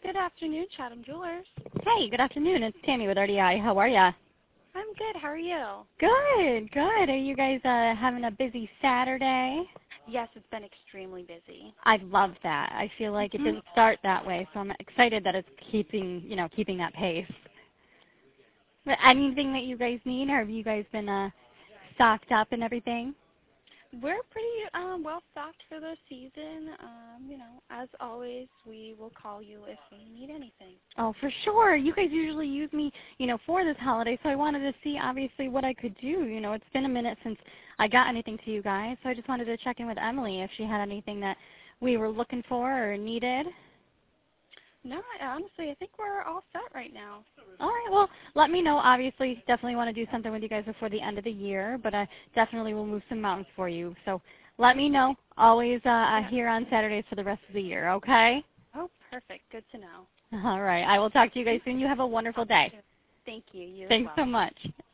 Good afternoon, Chatham Jewelers. Hey, good afternoon. It's Tammy with RDI. How are ya? I'm good. How are you? Good, good. Are you guys having a busy Saturday? Yes, it's been extremely busy. I love that. I feel like it didn't start that way, so I'm excited that it's keeping that pace. But anything that you guys need, or have you guys been stocked up and everything? We're pretty well stocked for the season. As always, we will call you if we need anything. Oh, for sure. You guys usually use me, for this holiday, so I wanted to see, obviously, what I could do. It's been a minute since I got anything to you guys, so I just wanted to check in with Emily if she had anything that we were looking for or needed. No, honestly, I think we're all set right now. All right, well, let me know. Obviously, definitely want to do something with you guys before the end of the year, but I definitely will move some mountains for you. So let me know. Always here on Saturdays for the rest of the year, okay? Oh, perfect. Good to know. All right. I will talk to you guys soon. You have a wonderful day. Thank you. You as Thanks well. so much.